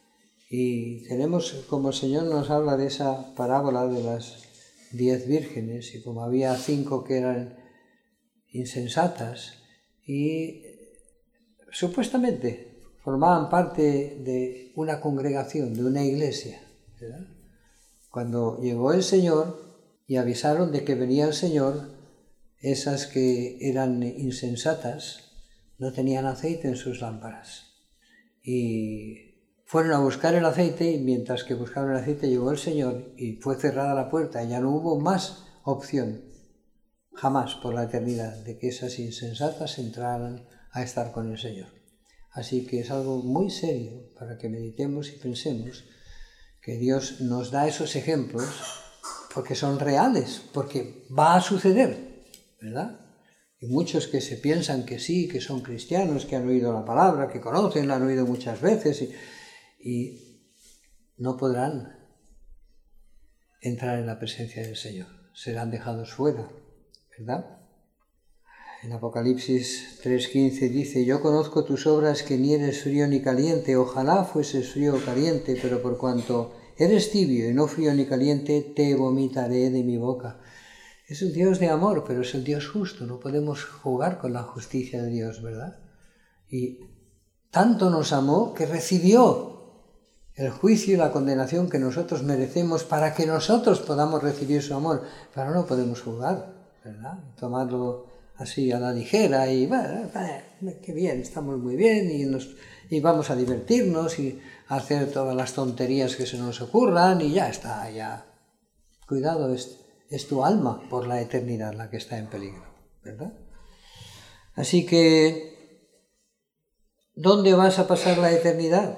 Y tenemos, como el Señor nos habla de esa parábola de las diez vírgenes, y como había cinco que eran insensatas, y supuestamente formaban parte de una congregación, de una iglesia, ¿verdad? Cuando llegó el Señor y avisaron de que venía el Señor, esas que eran insensatas no tenían aceite en sus lámparas. Y fueron a buscar el aceite y mientras que buscaban el aceite llegó el Señor y fue cerrada la puerta. Y ya no hubo más opción, jamás por la eternidad, de que esas insensatas entraran a estar con el Señor. Así que es algo muy serio para que meditemos y pensemos que Dios nos da esos ejemplos porque son reales, porque va a suceder, ¿verdad? Y muchos que se piensan que sí, que son cristianos, que han oído la palabra, que conocen, la han oído muchas veces y, y no podrán entrar en la presencia del Señor, serán dejados fuera, ¿verdad? En Apocalipsis tres quince dice: yo conozco tus obras, que ni eres frío ni caliente, ojalá fueses frío o caliente, pero por cuanto eres tibio y no frío ni caliente, te vomitaré de mi boca. Es el Dios de amor, pero es el Dios justo, no podemos jugar con la justicia de Dios, ¿verdad? Y tanto nos amó que recibió el juicio y la condenación que nosotros merecemos para que nosotros podamos recibir su amor, pero no podemos jugar, ¿verdad? Tomarlo así a la ligera y bueno, qué bien, estamos muy bien y, nos, y vamos a divertirnos y a hacer todas las tonterías que se nos ocurran y ya está, ya. Cuidado, es, es tu alma por la eternidad la que está en peligro, ¿verdad? Así que, ¿dónde vas a pasar la eternidad?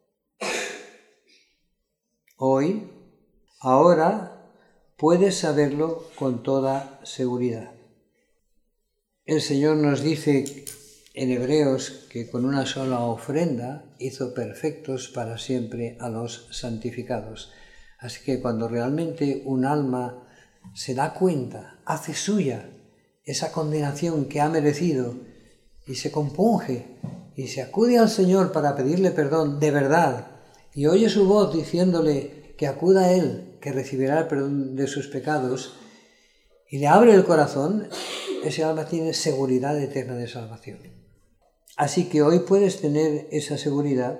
Hoy, ahora, puedes saberlo con toda seguridad. El Señor nos dice en Hebreos que con una sola ofrenda hizo perfectos para siempre a los santificados. Así que cuando realmente un alma se da cuenta, hace suya esa condenación que ha merecido y se compunge y se acude al Señor para pedirle perdón de verdad y oye su voz diciéndole que acuda a Él, que recibirá el perdón de sus pecados y le abre el corazón, ese alma tiene seguridad eterna de salvación. Así que hoy puedes tener esa seguridad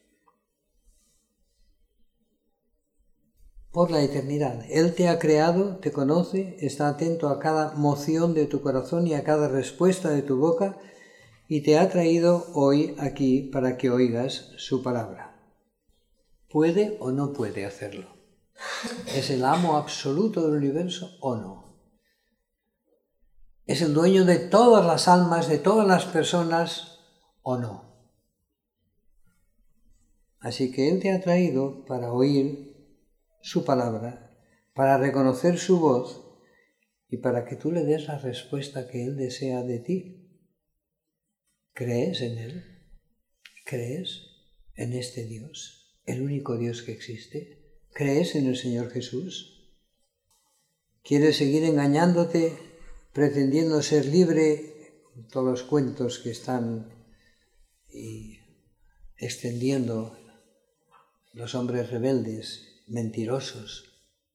por la eternidad. Él te ha creado, te conoce, está atento a cada moción de tu corazón y a cada respuesta de tu boca y te ha traído hoy aquí para que oigas su palabra. ¿Puede o no puede hacerlo? ¿Es el amo absoluto del universo o no? ¿Es el dueño de todas las almas, de todas las personas o no? Así que Él te ha traído para oír su palabra, para reconocer su voz y para que tú le des la respuesta que Él desea de ti. ¿Crees en Él? ¿Crees en este Dios, el único Dios que existe? ¿Crees en el Señor Jesús? ¿Quieres seguir engañándote, pretendiendo ser libre? Todos los cuentos que están y extendiendo los hombres rebeldes, mentirosos,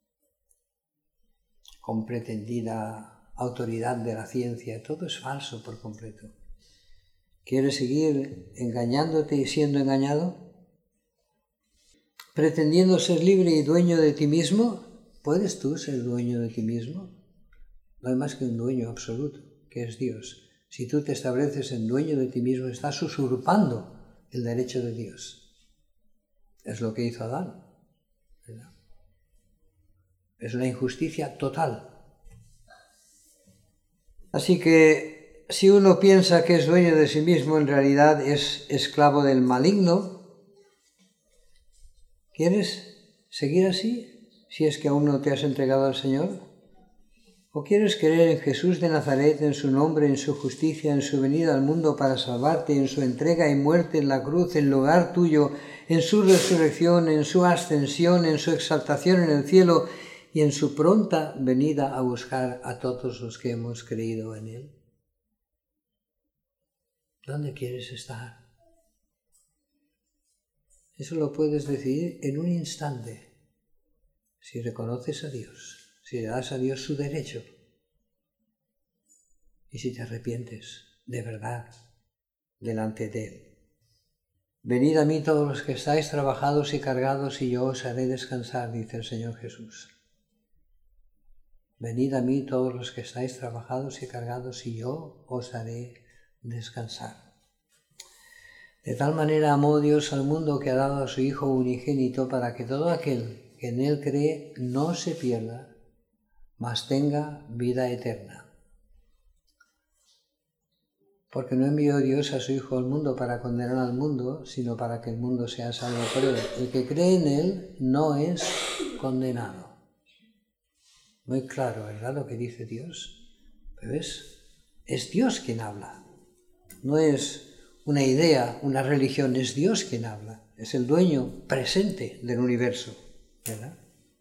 con pretendida autoridad de la ciencia, todo es falso por completo. ¿Quieres seguir engañándote y siendo engañado? ¿Pretendiendo ser libre y dueño de ti mismo? ¿Puedes tú ser dueño de ti mismo? No hay más que un dueño absoluto, que es Dios. Si tú te estableces en dueño de ti mismo, estás usurpando el derecho de Dios. Es lo que hizo Adán, ¿verdad? Es una injusticia total. Así que si uno piensa que es dueño de sí mismo, en realidad es esclavo del maligno. ¿Quieres seguir así, si es que aún no te has entregado al Señor? ¿O quieres creer en Jesús de Nazaret, en su nombre, en su justicia, en su venida al mundo para salvarte, en su entrega y muerte en la cruz, en lugar tuyo, en su resurrección, en su ascensión, en su exaltación en el cielo y en su pronta venida a buscar a todos los que hemos creído en Él? ¿Dónde quieres estar? Eso lo puedes decidir en un instante, si reconoces a Dios, si le das a Dios su derecho y si te arrepientes de verdad delante de Él. Venid a mí todos los que estáis trabajados y cargados y yo os haré descansar, dice el Señor Jesús. Venid a mí todos los que estáis trabajados y cargados y yo os haré descansar. De tal manera amó Dios al mundo que ha dado a su Hijo unigénito para que todo aquel que en él cree no se pierda, mas tenga vida eterna. Porque no envió Dios a su Hijo al mundo para condenar al mundo, sino para que el mundo sea salvo por él. El que cree en él no es condenado. Muy claro, ¿verdad? Lo que dice Dios. Pero es, es Dios quien habla. No es una idea, una religión, es Dios quien habla. Es el dueño presente del universo, ¿verdad?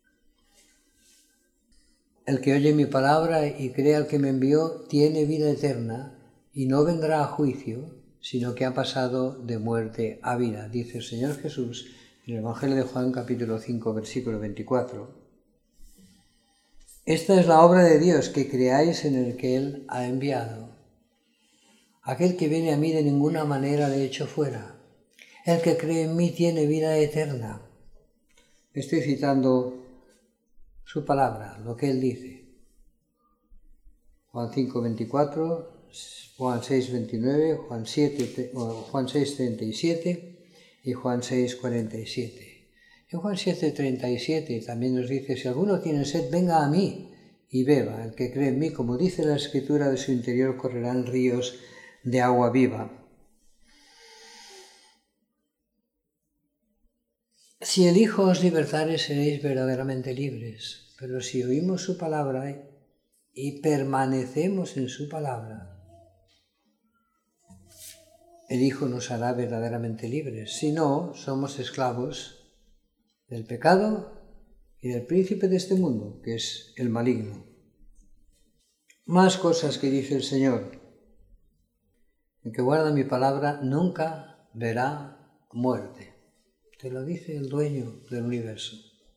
El que oye mi palabra y cree al que me envió tiene vida eterna y no vendrá a juicio, sino que ha pasado de muerte a vida, dice el Señor Jesús en el Evangelio de Juan capítulo cinco, versículo veinticuatro. Esta es la obra de Dios, que creáis en el que Él ha enviado. Aquel que viene a mí de ninguna manera le echo fuera. El que cree en mí tiene vida eterna. Estoy citando su palabra, lo que Él dice. Juan cinco, veinticuatro, Juan seis, veintinueve, Juan, siete, Juan seis, treinta y siete y Juan seis, cuarenta y siete. En Juan siete, treinta y siete también nos dice, si alguno tiene sed, venga a mí y beba. El que cree en mí, como dice la Escritura, de su interior correrán ríos de agua viva. Si el Hijo os libertare, seréis verdaderamente libres. Pero si oímos su palabra y permanecemos en su palabra, el Hijo nos hará verdaderamente libres. Si no, somos esclavos del pecado y del príncipe de este mundo, que es el maligno. Más cosas que dice el Señor. El que guarda mi palabra nunca verá muerte. Te lo dice el dueño del universo,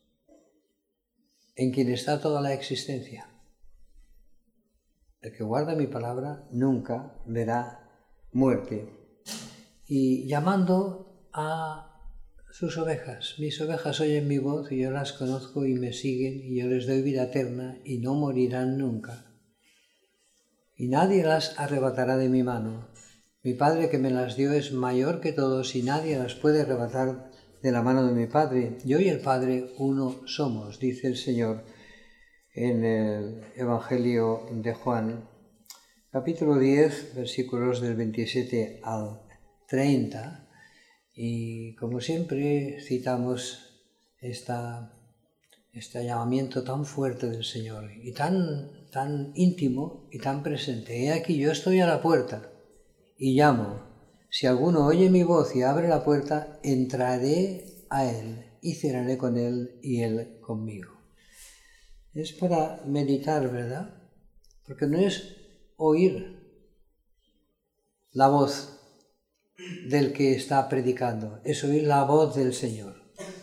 en quien está toda la existencia. El que guarda mi palabra nunca verá muerte. Y llamando a sus ovejas. Mis ovejas oyen mi voz y yo las conozco y me siguen y yo les doy vida eterna y no morirán nunca. Y nadie las arrebatará de mi mano. Mi Padre que me las dio es mayor que todos y nadie las puede arrebatar de la mano de mi Padre. Yo y el Padre uno somos, dice el Señor en el Evangelio de Juan, capítulo diez, versículos del veintisiete al treinta. Y como siempre citamos esta, este llamamiento tan fuerte del Señor y tan, tan íntimo y tan presente. He aquí, yo estoy a la puerta y llamo. Si alguno oye mi voz y abre la puerta, entraré a él y cenaré con él y él conmigo. Es para meditar, ¿verdad? Porque no es oír la voz del que está predicando, es oír la voz del Señor.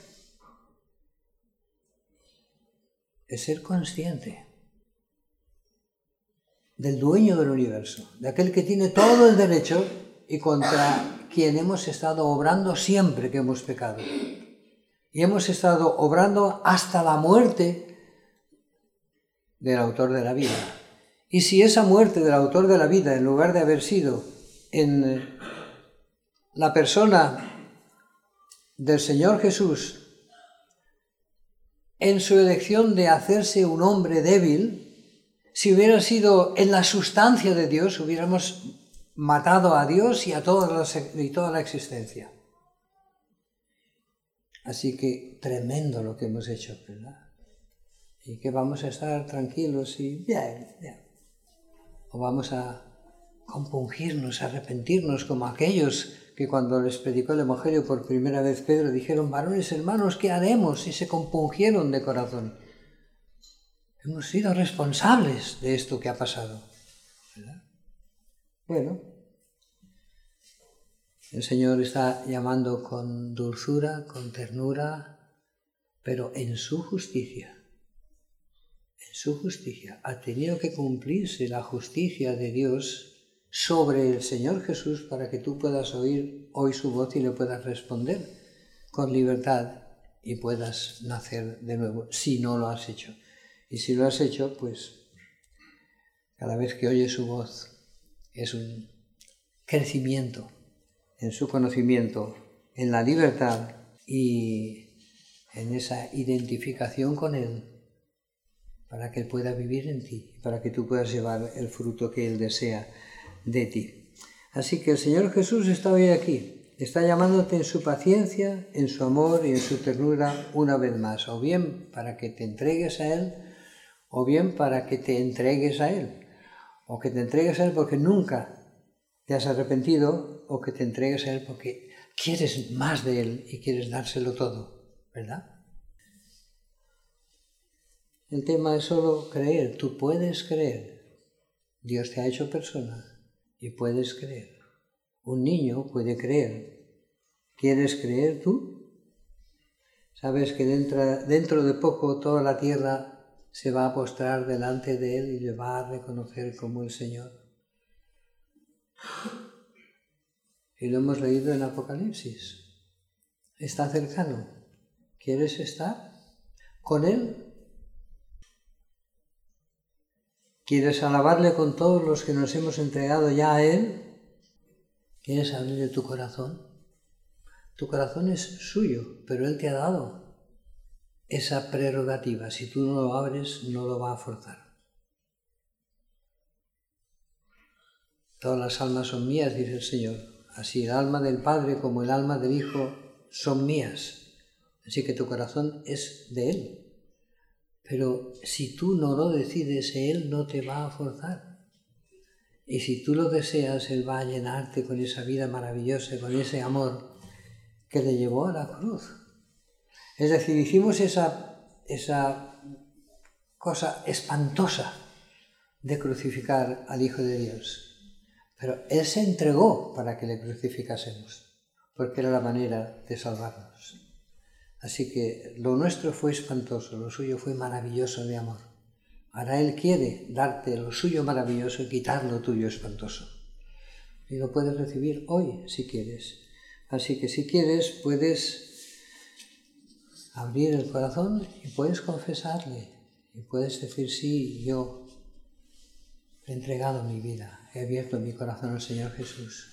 Es ser consciente del dueño del universo, de aquel que tiene todo el derecho y contra quien hemos estado obrando siempre que hemos pecado. Y hemos estado obrando hasta la muerte del autor de la vida. Y si esa muerte del autor de la vida, en lugar de haber sido en la persona del Señor Jesús, en su elección de hacerse un hombre débil, si hubiera sido en la sustancia de Dios, hubiéramos matado a Dios y a toda la, y toda la existencia. Así que tremendo lo que hemos hecho, ¿verdad? Y que vamos a estar tranquilos y bien, bien. O vamos a compungirnos, a arrepentirnos como aquellos que cuando les predicó el Evangelio por primera vez Pedro dijeron, varones hermanos, ¿qué haremos? Y se compungieron de corazón. Hemos sido responsables de esto que ha pasado, ¿verdad? Bueno, el Señor está llamando con dulzura, con ternura, pero en su justicia. En su justicia. Ha tenido que cumplirse la justicia de Dios sobre el Señor Jesús para que tú puedas oír hoy su voz y le puedas responder con libertad y puedas nacer de nuevo, si no lo has hecho. Y si lo has hecho, pues cada vez que oyes su voz es un crecimiento en su conocimiento, en la libertad y en esa identificación con Él, para que Él pueda vivir en ti, para que tú puedas llevar el fruto que Él desea de ti. Así que el Señor Jesús está hoy aquí, está llamándote en su paciencia, en su amor y en su ternura una vez más, o bien para que te entregues a Él, o bien para que te entregues a Él, o que te entregues a Él porque nunca te has arrepentido, o que te entregues a Él porque quieres más de Él y quieres dárselo todo, ¿verdad? El tema es solo creer, tú puedes creer. Dios te ha hecho persona y puedes creer. Un niño puede creer. ¿Quieres creer tú? Sabes que dentro, dentro de poco toda la tierra se va a postrar delante de Él y le va a reconocer como el Señor. Y lo hemos leído en Apocalipsis. Está cercano. ¿Quieres estar con Él? ¿Quieres alabarle con todos los que nos hemos entregado ya a Él? ¿Quieres abrirle tu corazón? Tu corazón es suyo, pero Él te ha dado esa prerrogativa. Si tú no lo abres, no lo va a forzar. Todas las almas son mías, dice el Señor. Así el alma del Padre como el alma del Hijo son mías. Así que tu corazón es de Él. Pero si tú no lo decides, Él no te va a forzar. Y si tú lo deseas, Él va a llenarte con esa vida maravillosa, con ese amor que le llevó a la cruz. Es decir, hicimos esa, esa cosa espantosa de crucificar al Hijo de Dios. Pero Él se entregó para que le crucificásemos, porque era la manera de salvarnos. Así que lo nuestro fue espantoso, lo suyo fue maravilloso de amor. Ahora Él quiere darte lo suyo maravilloso y quitar lo tuyo espantoso. Y lo puedes recibir hoy si quieres. Así que si quieres puedes abrir el corazón y puedes confesarle. Y puedes decir, sí, yo he entregado mi vida, he abierto mi corazón al Señor Jesús.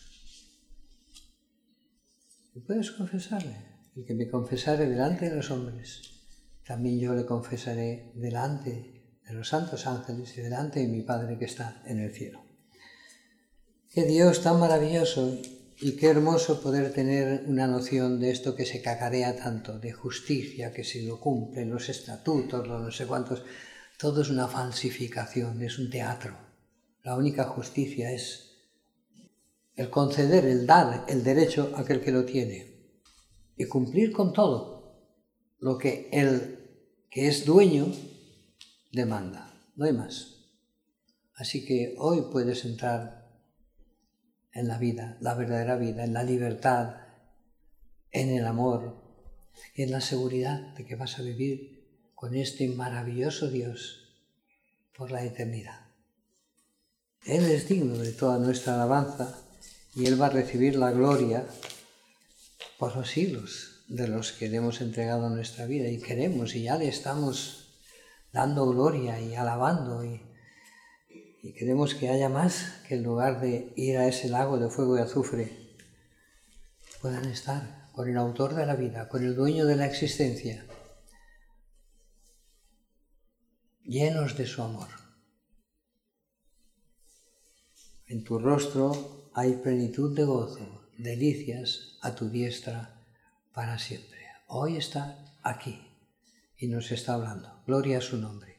Y puedes confesarle. El que me confesare delante de los hombres, también yo le confesaré delante de los santos ángeles y delante de mi Padre que está en el cielo. Qué Dios tan maravilloso y qué hermoso poder tener una noción de esto que se cacarea tanto, de justicia, que si lo cumplen los estatutos, los no sé cuántos, todo es una falsificación, es un teatro. La única justicia es el conceder, el dar el derecho a aquel que lo tiene. Y cumplir con todo lo que el que es dueño demanda, no hay más. Así que hoy puedes entrar en la vida, la verdadera vida, en la libertad, en el amor y en la seguridad de que vas a vivir con este maravilloso Dios por la eternidad. Él es digno de toda nuestra alabanza y Él va a recibir la gloria por los siglos de los que le hemos entregado nuestra vida y queremos y ya le estamos dando gloria y alabando y, y queremos que haya más que en lugar de ir a ese lago de fuego y azufre puedan estar con el autor de la vida, con el dueño de la existencia, llenos de su amor. En tu rostro hay plenitud de gozo, delicias a tu diestra para siempre. Hoy está aquí y nos está hablando. Gloria a su nombre.